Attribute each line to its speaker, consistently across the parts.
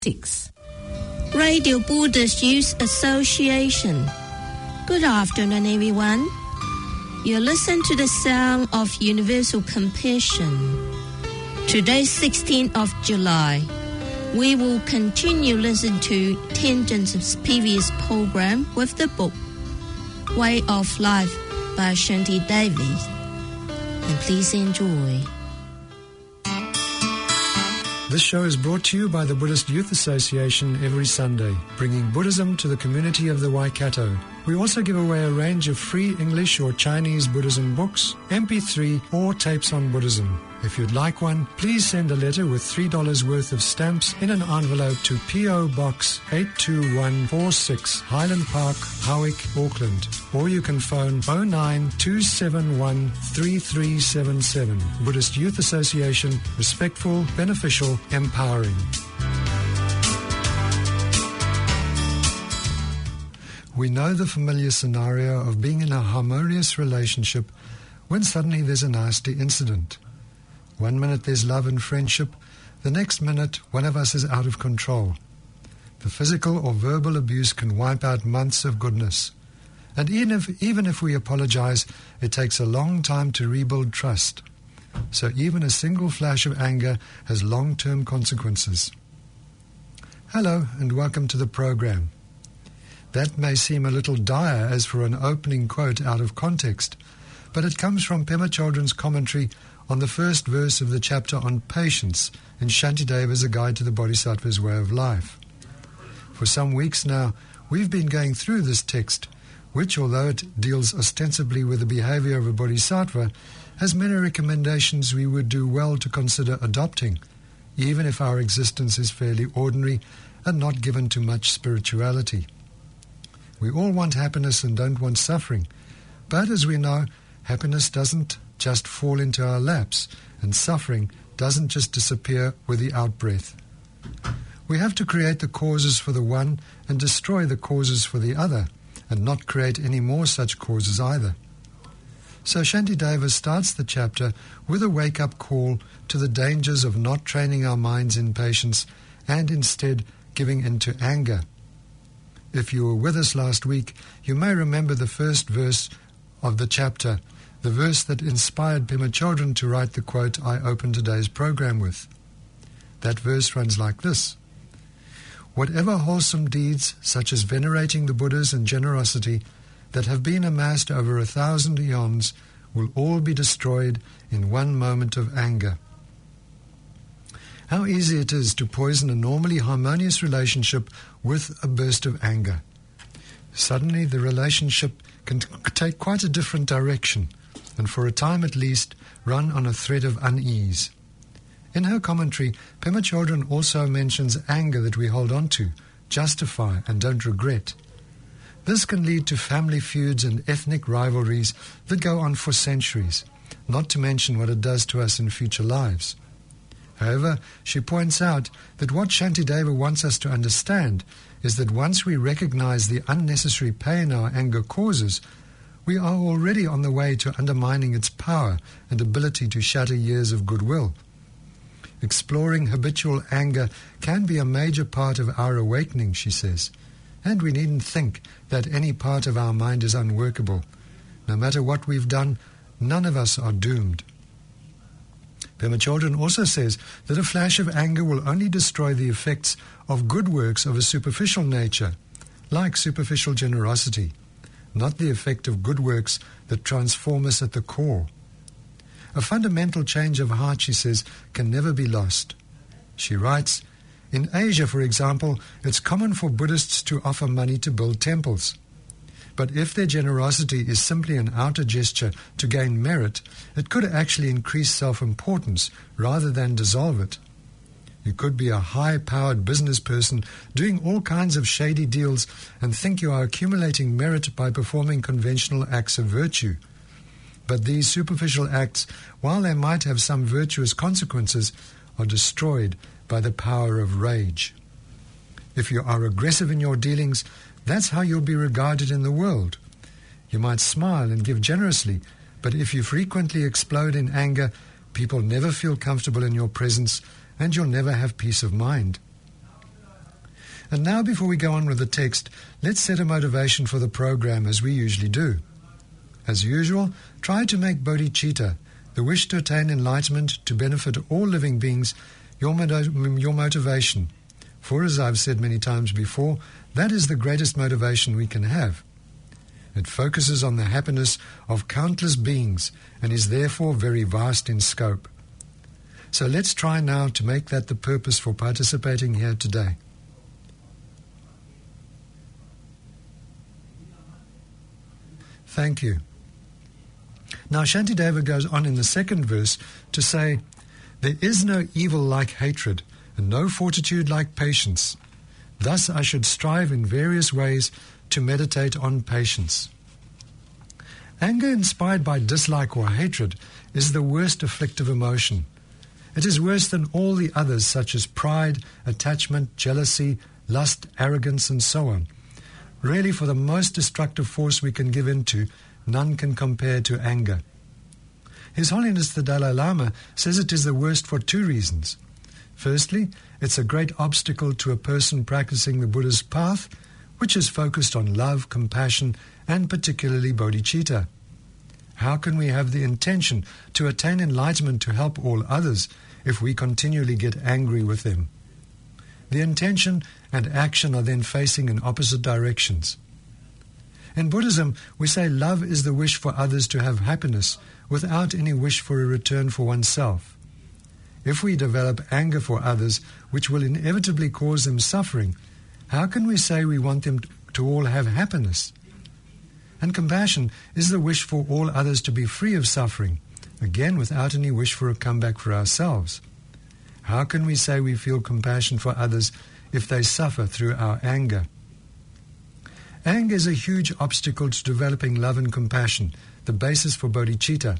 Speaker 1: 6. Radio Buddhist Youth Association. Good afternoon, everyone. You listen to the sound of universal compassion. Today, 16th of July. We will continue listening to Tangent's previous program with the book Way of Life by Shanti Davis. And please enjoy.
Speaker 2: This show is brought to you by the Buddhist Youth Association every Sunday, bringing Buddhism to the community of the Waikato. We also give away a range of free English or Chinese Buddhism books, MP3 or tapes on Buddhism. If you'd like one, please send a letter with $3 worth of stamps in an envelope to P.O. Box 82146, Highland Park, Howick, Auckland. Or you can phone 092713377. Buddhist Youth Association, respectful, beneficial, empowering. We know the familiar scenario of being in a harmonious relationship when suddenly there's a nasty incident. 1 minute there's love and friendship, the next minute one of us is out of control. The physical or verbal abuse can wipe out months of goodness. And even if we apologize, it takes a long time to rebuild trust. So even a single flash of anger has long-term consequences. Hello and welcome to the program. That may seem a little dire as for an opening quote out of context, but it comes from Pema Chodron's commentary on the first verse of the chapter on patience in Shantideva, A Guide to the Bodhisattva's Way of Life. For some weeks now, we've been going through this text, which, although it deals ostensibly with the behavior of a bodhisattva, has many recommendations we would do well to consider adopting, even if our existence is fairly ordinary and not given to much spirituality. We all want happiness and don't want suffering, but as we know, happiness doesn't just fall into our laps, and suffering doesn't just disappear with the out-breath. We have to create the causes for the one and destroy the causes for the other, and not create any more such causes either. So Shantideva starts the chapter with a wake-up call to the dangers of not training our minds in patience and instead giving in to anger. If you were with us last week, you may remember the first verse of the chapter, the verse that inspired Pema Chodron to write the quote I opened today's program with. That verse runs like this: "Whatever wholesome deeds, such as venerating the Buddhas and generosity, that have been amassed over 1,000 eons, will all be destroyed in one moment of anger." How easy it is to poison a normally harmonious relationship with a burst of anger. Suddenly the relationship can take quite a different direction, and for a time at least, run on a thread of unease. In her commentary, Pema Chodron also mentions anger that we hold on to, justify, and don't regret. This can lead to family feuds and ethnic rivalries that go on for centuries, not to mention what it does to us in future lives. However, she points out that what Shantideva wants us to understand is that once we recognize the unnecessary pain our anger causes, we are already on the way to undermining its power and ability to shatter years of goodwill. Exploring habitual anger can be a major part of our awakening, she says, and we needn't think that any part of our mind is unworkable. No matter what we've done, none of us are doomed. Pema Chodron also says that a flash of anger will only destroy the effects of good works of a superficial nature, like superficial generosity, not the effect of good works that transform us at the core. A fundamental change of heart, she says, can never be lost. She writes, "In Asia, for example, it's common for Buddhists to offer money to build temples. But if their generosity is simply an outer gesture to gain merit, it could actually increase self-importance rather than dissolve it. You could be a high-powered business person doing all kinds of shady deals and think you are accumulating merit by performing conventional acts of virtue. But these superficial acts, while they might have some virtuous consequences, are destroyed by the power of rage. If you are aggressive in your dealings, that's how you'll be regarded in the world. You might smile and give generously, but if you frequently explode in anger, people never feel comfortable in your presence, and you'll never have peace of mind. And now, before we go on with the text, let's set a motivation for the program as we usually do. As usual, try to make bodhicitta, the wish to attain enlightenment to benefit all living beings, your motivation. For as I've said many times before, that is the greatest motivation we can have. It focuses on the happiness of countless beings and is therefore very vast in scope. So let's try now to make that the purpose for participating here today. Thank you. Now Shantideva goes on in the second verse to say, "There is no evil like hatred, and no fortitude like patience. Thus I should strive in various ways to meditate on patience." Anger inspired by dislike or hatred is the worst afflictive emotion. It is worse than all the others such as pride, attachment, jealousy, lust, arrogance, and so on. Really, for the most destructive force we can give into, none can compare to anger. His Holiness the Dalai Lama says it is the worst for two reasons. Firstly, it's a great obstacle to a person practicing the Buddha's path, which is focused on love, compassion, and particularly bodhicitta. How can we have the intention to attain enlightenment to help all others if we continually get angry with them? The intention and action are then facing in opposite directions. In Buddhism, we say love is the wish for others to have happiness without any wish for a return for oneself. If we develop anger for others, which will inevitably cause them suffering, how can we say we want them to all have happiness? And compassion is the wish for all others to be free of suffering, again without any wish for a comeback for ourselves. How can we say we feel compassion for others if they suffer through our anger? Anger is a huge obstacle to developing love and compassion, the basis for bodhicitta.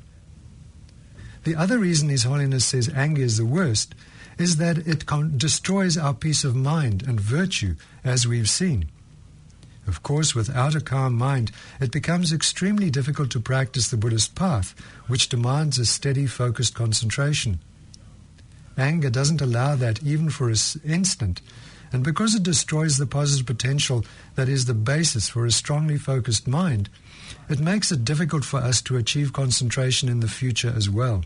Speaker 2: The other reason His Holiness says anger is the worst is that it destroys our peace of mind and virtue, as we've seen. Of course, without a calm mind, it becomes extremely difficult to practice the Buddhist path, which demands a steady, focused concentration. Anger doesn't allow that even for an instant, and because it destroys the positive potential that is the basis for a strongly focused mind, it makes it difficult for us to achieve concentration in the future as well.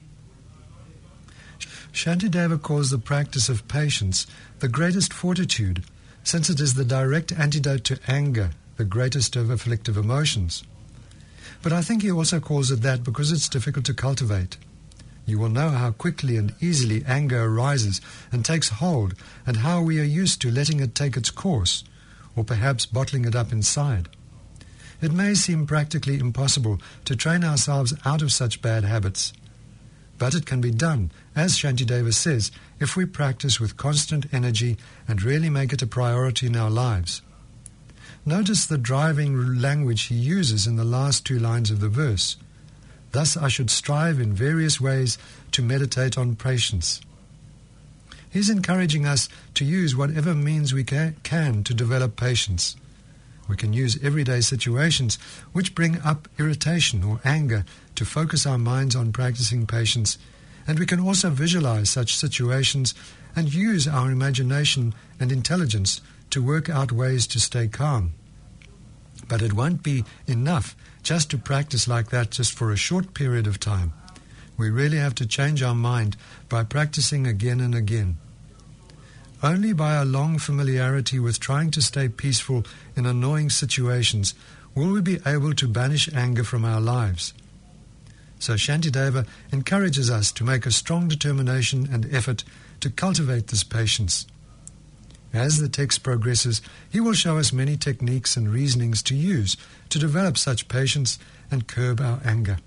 Speaker 2: Shantideva calls the practice of patience the greatest fortitude, since it is the direct antidote to anger, the greatest of afflictive emotions. But I think he also calls it that because it's difficult to cultivate. You will know how quickly and easily anger arises and takes hold, and how we are used to letting it take its course, or perhaps bottling it up inside. It may seem practically impossible to train ourselves out of such bad habits. But it can be done, as Shantideva says, if we practice with constant energy and really make it a priority in our lives. Notice the driving language he uses in the last two lines of the verse. Thus I should strive in various ways to meditate on patience. He's encouraging us to use whatever means we can to develop patience. We can use everyday situations which bring up irritation or anger to focus our minds on practicing patience, and we can also visualize such situations and use our imagination and intelligence to work out ways to stay calm. But it won't be enough just to practice like that just for a short period of time. We really have to change our mind by practicing again and again. Only by a long familiarity with trying to stay peaceful in annoying situations will we be able to banish anger from our lives. So Shantideva encourages us to make a strong determination and effort to cultivate this patience. As the text progresses, he will show us many techniques and reasonings to use to develop such patience and curb our anger.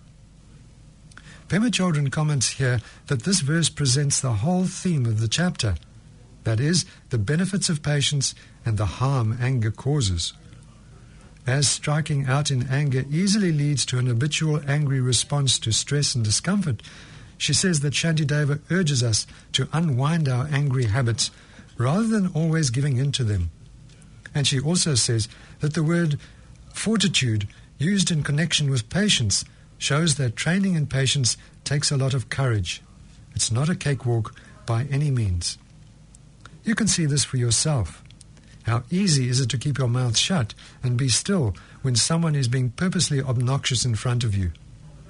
Speaker 2: Pema Chodron comments here that this verse presents the whole theme of the chapter, that is, the benefits of patience and the harm anger causes. As striking out in anger easily leads to an habitual angry response to stress and discomfort, she says that Shantideva urges us to unwind our angry habits rather than always giving in to them. And she also says that the word fortitude used in connection with patience shows that training in patience takes a lot of courage. It's not a cakewalk by any means. You can see this for yourself. How easy is it to keep your mouth shut and be still when someone is being purposely obnoxious in front of you?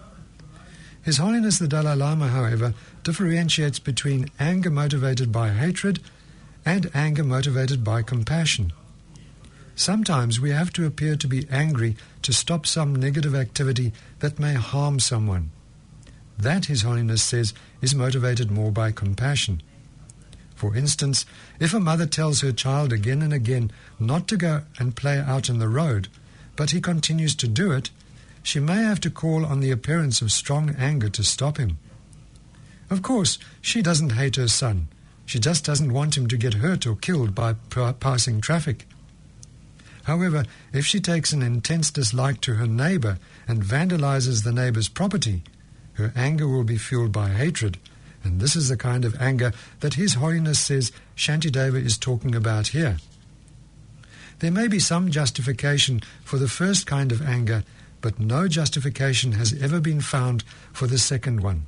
Speaker 2: His Holiness the Dalai Lama, however, differentiates between anger motivated by hatred and anger motivated by compassion. Sometimes we have to appear to be angry to stop some negative activity that may harm someone. That, His Holiness says, is motivated more by compassion. For instance, if a mother tells her child again and again not to go and play out in the road, but he continues to do it, she may have to call on the appearance of strong anger to stop him. Of course, she doesn't hate her son. She just doesn't want him to get hurt or killed by passing traffic. However, if she takes an intense dislike to her neighbor and vandalizes the neighbor's property, her anger will be fueled by hatred, and this is the kind of anger that His Holiness says Shantideva is talking about here. There may be some justification for the first kind of anger, but no justification has ever been found for the second one.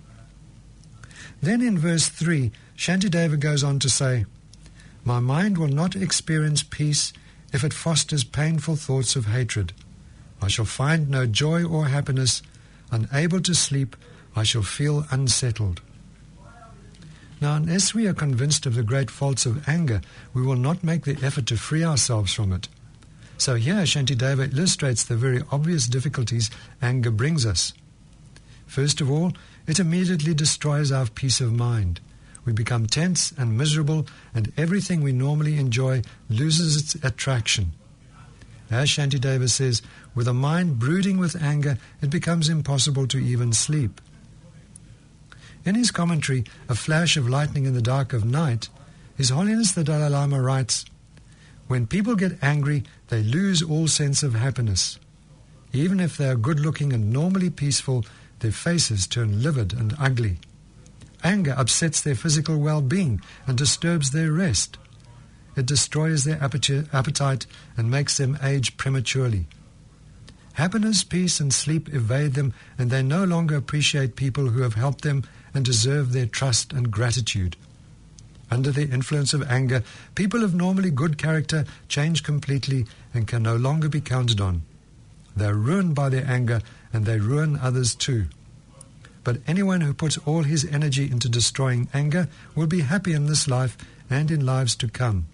Speaker 2: Then in verse 3, Shantideva goes on to say, "My mind will not experience peace if it fosters painful thoughts of hatred. I shall find no joy or happiness. Unable to sleep, I shall feel unsettled." Now, unless we are convinced of the great faults of anger, we will not make the effort to free ourselves from it. So here Shantideva illustrates the very obvious difficulties anger brings us. First of all, it immediately destroys our peace of mind. We become tense and miserable, and everything we normally enjoy loses its attraction. As Shantideva says, with a mind brooding with anger, it becomes impossible to even sleep. In his commentary, A Flash of Lightning in the Dark of Night, His Holiness the Dalai Lama writes, "When people get angry, they lose all sense of happiness. Even if they are good-looking and normally peaceful, their faces turn livid and ugly. Anger upsets their physical well-being and disturbs their rest. It destroys their appetite and makes them age prematurely. Happiness, peace, and sleep evade them, and they no longer appreciate people who have helped them and deserve their trust and gratitude. Under the influence of anger, people of normally good character change completely and can no longer be counted on. They are ruined by their anger, and they ruin others too. But anyone who puts all his energy into destroying anger will be happy in this life and in lives to come."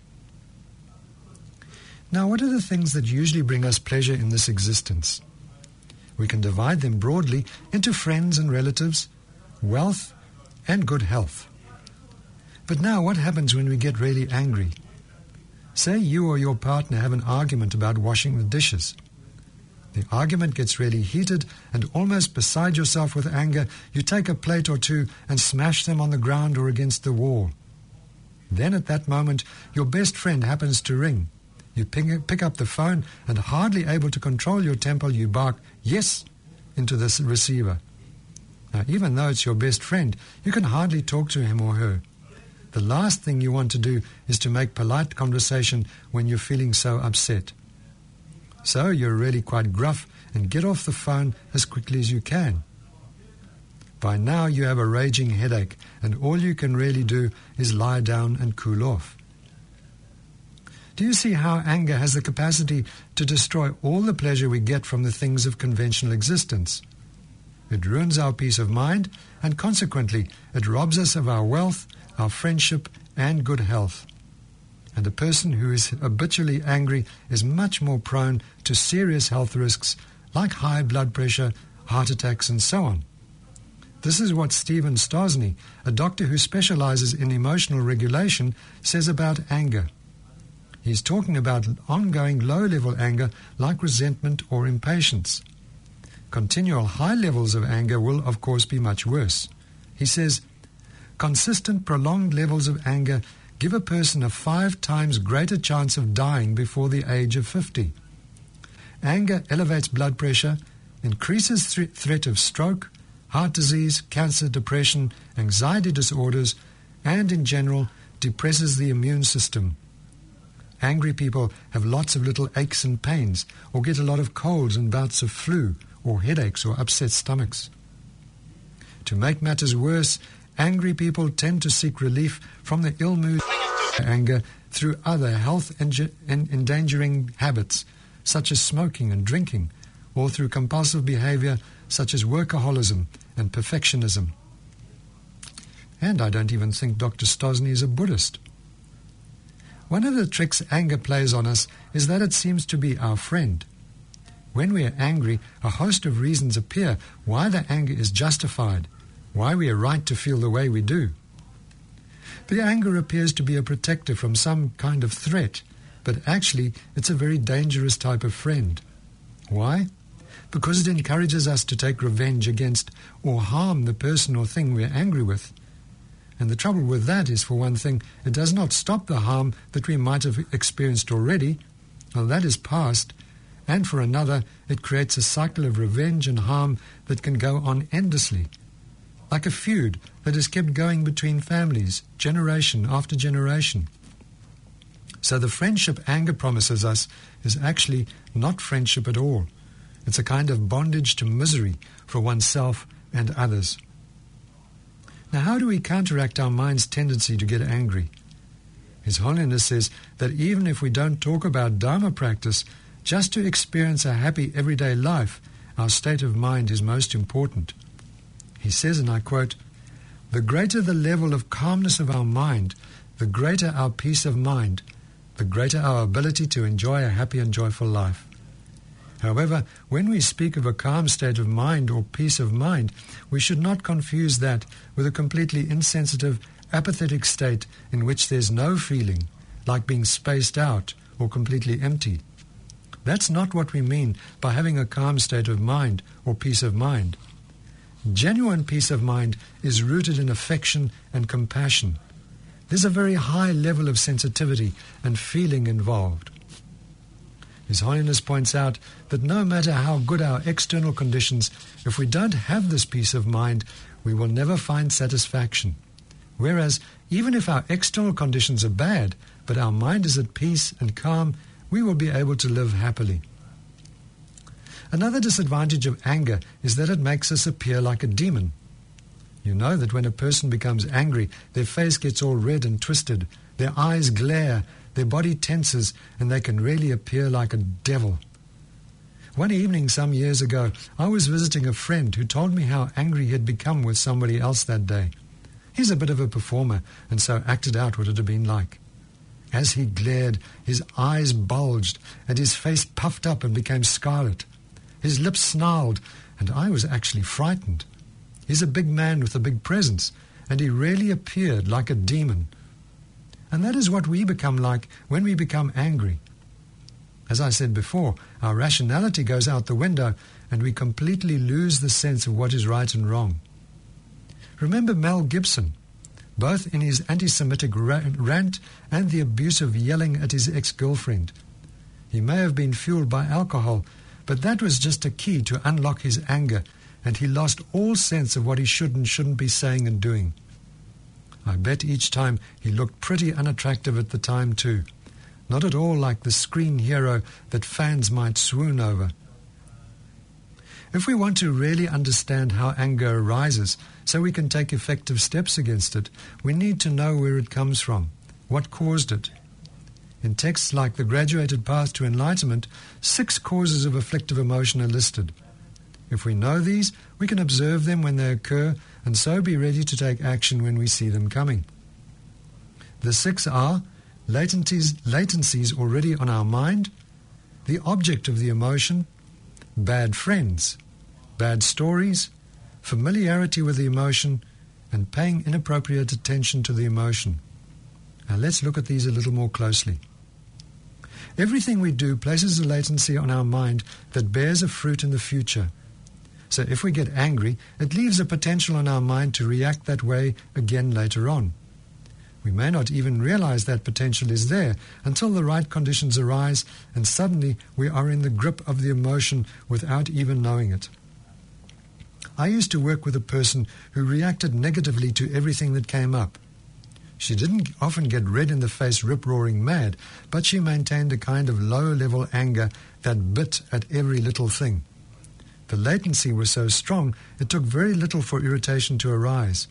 Speaker 2: Now, what are the things that usually bring us pleasure in this existence? We can divide them broadly into friends and relatives, wealth, and good health. But now, what happens when we get really angry? Say you or your partner have an argument about washing the dishes. The argument gets really heated, and almost beside yourself with anger, you take a plate or two and smash them on the ground or against the wall. Then at that moment, your best friend happens to ring. You pick up the phone, and hardly able to control your temper, you bark, "Yes," into the receiver. Now, even though it's your best friend, you can hardly talk to him or her. The last thing you want to do is to make polite conversation when you're feeling so upset. So you're really quite gruff and get off the phone as quickly as you can. By now you have a raging headache, and all you can really do is lie down and cool off. Do you see how anger has the capacity to destroy all the pleasure we get from the things of conventional existence? It ruins our peace of mind, and consequently it robs us of our wealth, our friendship, and good health. And a person who is habitually angry is much more prone to serious health risks like high blood pressure, heart attacks, and so on. This is what Stephen Stosny, a doctor who specializes in emotional regulation, says about anger. He's talking about ongoing low-level anger like resentment or impatience. Continual high levels of anger will, of course, be much worse. He says, consistent, prolonged levels of anger give a person a 5 times greater chance of dying before the age of 50. Anger elevates blood pressure, increases threat of stroke, heart disease, cancer, depression, anxiety disorders, and in general depresses the immune system. Angry people have lots of little aches and pains, or get a lot of colds and bouts of flu, or headaches or upset stomachs. To make matters worse, angry people tend to seek relief from the ill mood anger through other health-endangering habits, such as smoking and drinking, or through compulsive behavior such as workaholism and perfectionism. And I don't even think Dr. Stosny is a Buddhist. One of the tricks anger plays on us is that it seems to be our friend. When we are angry, a host of reasons appear why the anger is justified, why we are right to feel the way we do. The anger appears to be a protector from some kind of threat, but actually it's a very dangerous type of friend. Why? Because it encourages us to take revenge against or harm the person or thing we're angry with. And the trouble with that is, for one thing, it does not stop the harm that we might have experienced already. Well, that is past. And for another, it creates a cycle of revenge and harm that can go on endlessly, like a feud that is kept going between families, generation after generation. So the friendship anger promises us is actually not friendship at all. It's a kind of bondage to misery for oneself and others. Now, how do we counteract our mind's tendency to get angry? His Holiness says that even if we don't talk about Dharma practice, just to experience a happy everyday life, our state of mind is most important. He says, and I quote, "The greater the level of calmness of our mind, the greater our peace of mind, the greater our ability to enjoy a happy and joyful life." However, when we speak of a calm state of mind or peace of mind, we should not confuse that with a completely insensitive, apathetic state in which there's no feeling, like being spaced out or completely empty. That's not what we mean by having a calm state of mind or peace of mind. Genuine peace of mind is rooted in affection and compassion. There's a very high level of sensitivity and feeling involved. His Holiness points out that no matter how good our external conditions, if we don't have this peace of mind, we will never find satisfaction. Whereas, even if our external conditions are bad, but our mind is at peace and calm, we will be able to live happily. Another disadvantage of anger is that it makes us appear like a demon. You know that when a person becomes angry, their face gets all red and twisted, their eyes glare, their body tenses, and they can really appear like a devil. One evening some years ago, I was visiting a friend who told me how angry he had become with somebody else that day. He's a bit of a performer, and so acted out what it had been like. As he glared, his eyes bulged, and his face puffed up and became scarlet. His lips snarled, and I was actually frightened. He's a big man with a big presence, and he really appeared like a demon. And that is what we become like when we become angry. As I said before, our rationality goes out the window, and we completely lose the sense of what is right and wrong. Remember Mel Gibson, both in his anti-Semitic rant and the abusive yelling at his ex-girlfriend. He may have been fueled by alcohol, but that was just a key to unlock his anger, and he lost all sense of what he should and shouldn't be saying and doing. I bet each time he looked pretty unattractive at the time too. Not at all like the screen hero that fans might swoon over. If we want to really understand how anger arises so we can take effective steps against it, we need to know where it comes from, what caused it. In texts like The Graduated Path to Enlightenment, 6 causes of afflictive emotion are listed. If we know these, we can observe them when they occur and so be ready to take action when we see them coming. The 6 are latencies already on our mind, the object of the emotion, bad friends, bad stories, familiarity with the emotion, and paying inappropriate attention to the emotion. Now let's look at these a little more closely. Everything we do places a latency on our mind that bears a fruit in the future. So if we get angry, it leaves a potential on our mind to react that way again later on. We may not even realize that potential is there until the right conditions arise, and suddenly we are in the grip of the emotion without even knowing it. I used to work with a person who reacted negatively to everything that came up. She didn't often get red in the face rip-roaring mad, but she maintained a kind of low-level anger that bit at every little thing. The latency was so strong, it took very little for irritation to arise.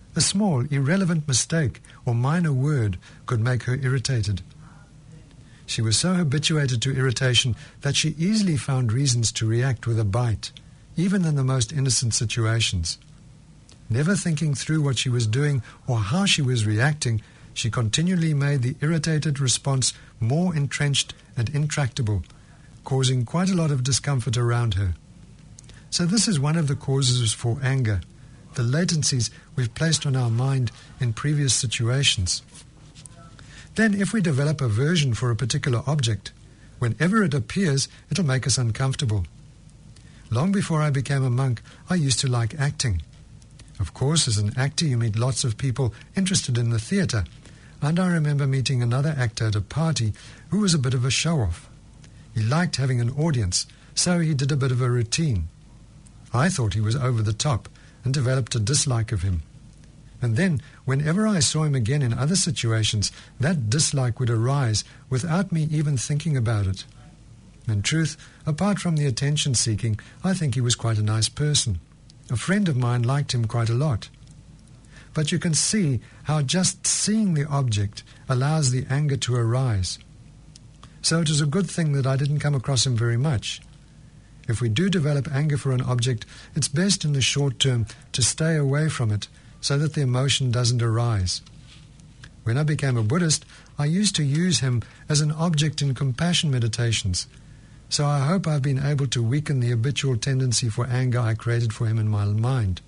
Speaker 2: A small, irrelevant mistake or minor word could make her irritated. She was so habituated to irritation that she easily found reasons to react with a bite, even in the most innocent situations. Never thinking through what she was doing or how she was reacting, she continually made the irritated response more entrenched and intractable, causing quite a lot of discomfort around her. So this is one of the causes for anger, the latencies we've placed on our mind in previous situations. Then if we develop aversion for a particular object, whenever it appears, it'll make us uncomfortable. Long before I became a monk, I used to like acting. Of course, as an actor, you meet lots of people interested in the theatre, and I remember meeting another actor at a party who was a bit of a show-off. He liked having an audience, so he did a bit of a routine. I thought he was over the top and developed a dislike of him. And then, whenever I saw him again in other situations, that dislike would arise without me even thinking about it. In truth, apart from the attention-seeking, I think he was quite a nice person. A friend of mine liked him quite a lot. But you can see how just seeing the object allows the anger to arise. So it is a good thing that I didn't come across him very much. If we do develop anger for an object, it's best in the short term to stay away from it so that the emotion doesn't arise. When I became a Buddhist, I used to use him as an object in compassion meditations. So I hope I've been able to weaken the habitual tendency for anger I created for him in my mind.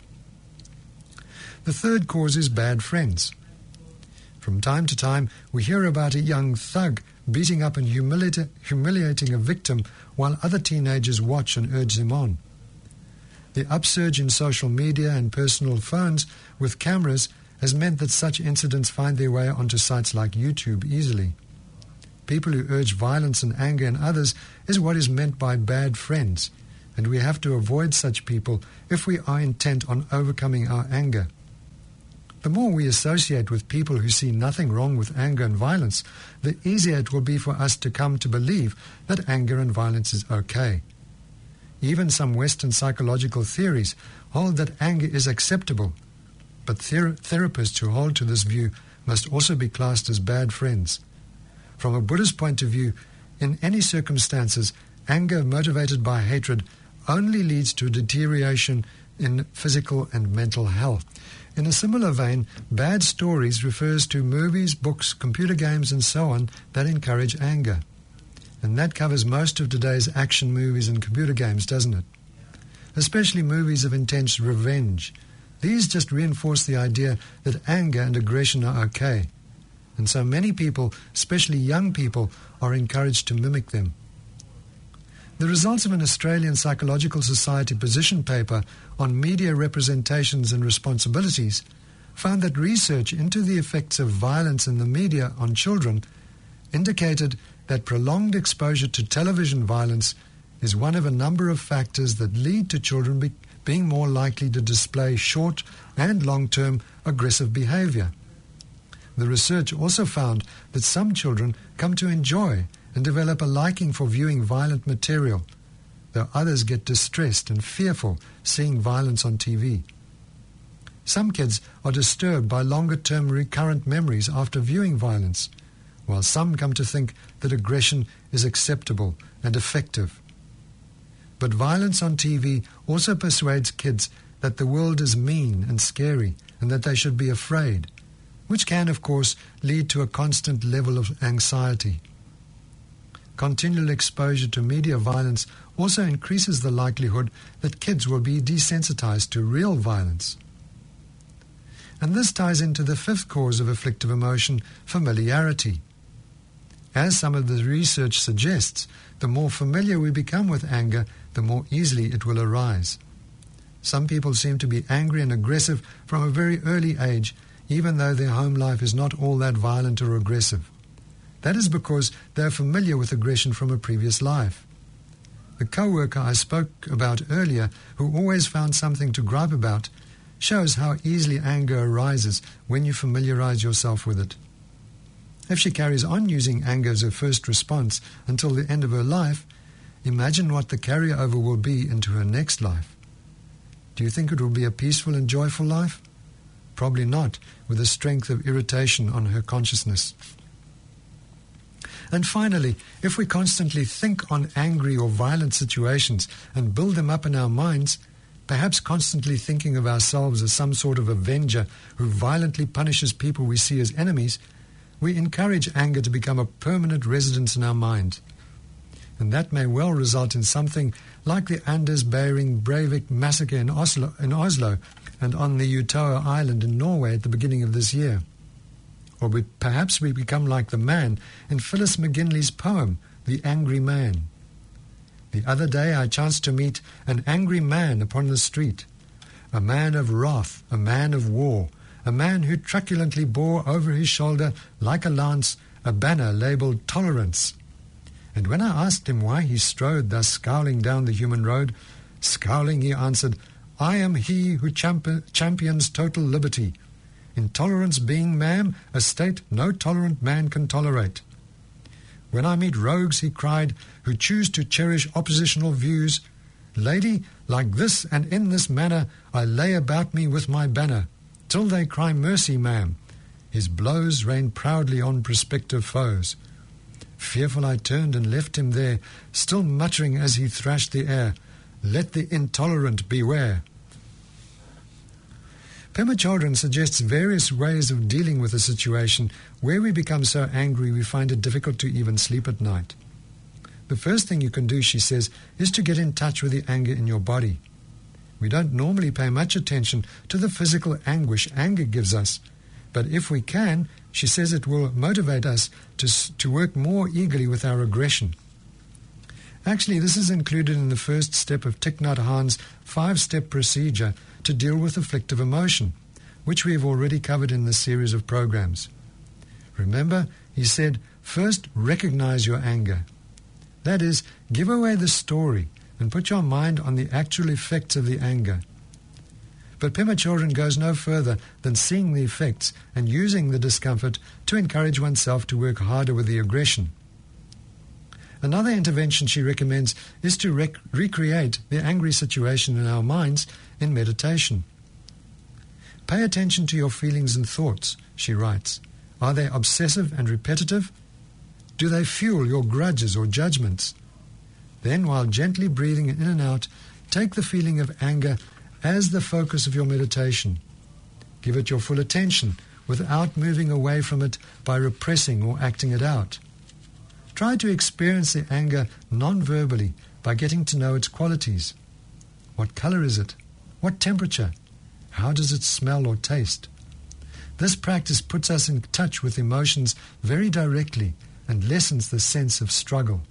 Speaker 2: The third cause is bad friends. From time to time, we hear about a young thug beating up and humiliating a victim while other teenagers watch and urge them on. The upsurge in social media and personal phones with cameras has meant that such incidents find their way onto sites like YouTube easily. People who urge violence and anger in others is what is meant by bad friends, and we have to avoid such people if we are intent on overcoming our anger. The more we associate with people who see nothing wrong with anger and violence, the easier it will be for us to come to believe that anger and violence is okay. Even some Western psychological theories hold that anger is acceptable, but therapists who hold to this view must also be classed as bad friends. From a Buddhist point of view, in any circumstances, anger motivated by hatred only leads to deterioration in physical and mental health. In a similar vein, bad stories refers to movies, books, computer games, and so on that encourage anger. And that covers most of today's action movies and computer games, doesn't it? Especially movies of intense revenge. These just reinforce the idea that anger and aggression are okay. And so many people, especially young people, are encouraged to mimic them. The results of an Australian Psychological Society position paper on media representations and responsibilities found that research into the effects of violence in the media on children indicated that prolonged exposure to television violence is one of a number of factors that lead to children being more likely to display short and long-term aggressive behavior. The research also found that some children come to enjoy and develop a liking for viewing violent material, though others get distressed and fearful seeing violence on TV. Some kids are disturbed by longer-term recurrent memories after viewing violence, while some come to think that aggression is acceptable and effective. But violence on TV also persuades kids that the world is mean and scary and that they should be afraid, which can, of course, lead to a constant level of anxiety. Continual exposure to media violence also increases the likelihood that kids will be desensitized to real violence. And this ties into the fifth cause of afflictive emotion, familiarity. As some of the research suggests, the more familiar we become with anger, the more easily it will arise. Some people seem to be angry and aggressive from a very early age, even though their home life is not all that violent or aggressive. That is because they are familiar with aggression from a previous life. The co-worker I spoke about earlier, who always found something to gripe about, shows how easily anger arises when you familiarize yourself with it. If she carries on using anger as her first response until the end of her life, imagine what the carryover will be into her next life. Do you think it will be a peaceful and joyful life? probably not with the strength of irritation on her consciousness. And finally, if we constantly think on angry or violent situations and build them up in our minds, perhaps constantly thinking of ourselves as some sort of avenger who violently punishes people we see as enemies, we encourage anger to become a permanent residence in our mind. And that may well result in something like the Anders Behring Breivik massacre in Oslo and on the Utøya Island in Norway at the beginning of this year. Or perhaps we become like the man in Phyllis McGinley's poem, The Angry Man. The other day I chanced to meet an angry man upon the street, a man of wrath, a man of war, a man who truculently bore over his shoulder, like a lance, a banner labelled Tolerance. And when I asked him why he strode thus scowling down the human road, scowling he answered, "I am he who champions total liberty. Intolerance being, ma'am, a state no tolerant man can tolerate. When I meet rogues," he cried, "who choose to cherish oppositional views, lady, like this and in this manner I lay about me with my banner, till they cry mercy, ma'am." His blows rain proudly on prospective foes. Fearful I turned and left him there, still muttering as he thrashed the air, "Let the intolerant beware." Pema Chodron suggests various ways of dealing with a situation where we become so angry we find it difficult to even sleep at night. The first thing you can do, she says, is to get in touch with the anger in your body. We don't normally pay much attention to the physical anguish anger gives us, but if we can, she says it will motivate us to work more eagerly with our aggression. Actually, this is included in the first step of Thich Nhat Hanh's 5-step procedure to deal with afflictive emotion, which we have already covered in this series of programs. Remember, he said, first recognize your anger. That is, give away the story and put your mind on the actual effects of the anger. But Pema Chodron goes no further than seeing the effects and using the discomfort to encourage oneself to work harder with the aggression. Another intervention she recommends is to recreate the angry situation in our minds in meditation. Pay attention to your feelings and thoughts, she writes. Are they obsessive and repetitive? Do they fuel your grudges or judgments? Then, while gently breathing in and out, take the feeling of anger as the focus of your meditation. Give it your full attention without moving away from it by repressing or acting it out. Try to experience the anger non-verbally by getting to know its qualities. What color is it? What temperature? How does it smell or taste? This practice puts us in touch with emotions very directly and lessens the sense of struggle.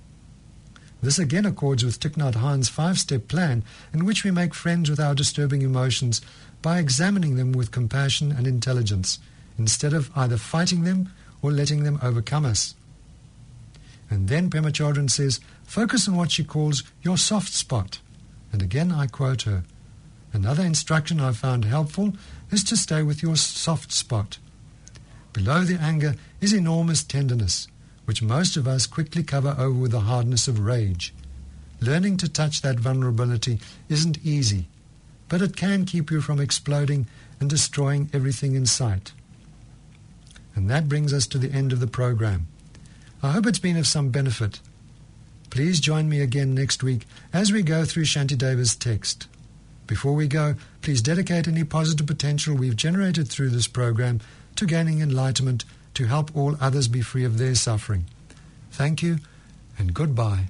Speaker 2: This again accords with Thich Nhat Hanh's 5-step plan in which we make friends with our disturbing emotions by examining them with compassion and intelligence, instead of either fighting them or letting them overcome us. And then Pema Chodron says, focus on what she calls your soft spot. And again I quote her, another instruction I found helpful is to stay with your soft spot. Below the anger is enormous tenderness, which most of us quickly cover over with the hardness of rage. Learning to touch that vulnerability isn't easy, but it can keep you from exploding and destroying everything in sight. And that brings us to the end of the program. I hope it's been of some benefit. Please join me again next week as we go through Shantideva's text. Before we go, please dedicate any positive potential we've generated through this program to gaining enlightenment to help all others be free of their suffering. Thank you and goodbye.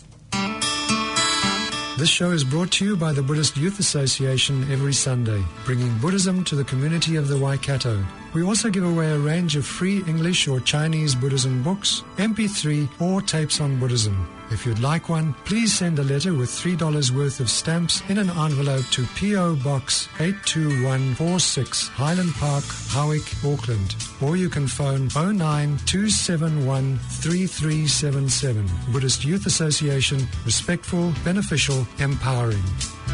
Speaker 2: This show is brought to you by the Buddhist Youth Association every Sunday, bringing Buddhism to the community of the Waikato. We also give away a range of free English or Chinese Buddhism books, MP3 or tapes on Buddhism. If you'd like one, please send a letter with $3 worth of stamps in an envelope to P.O. Box 82146, Highland Park, Howick, Auckland. Or you can phone 09271 3377. Buddhist Youth Association, respectful, beneficial, empowering.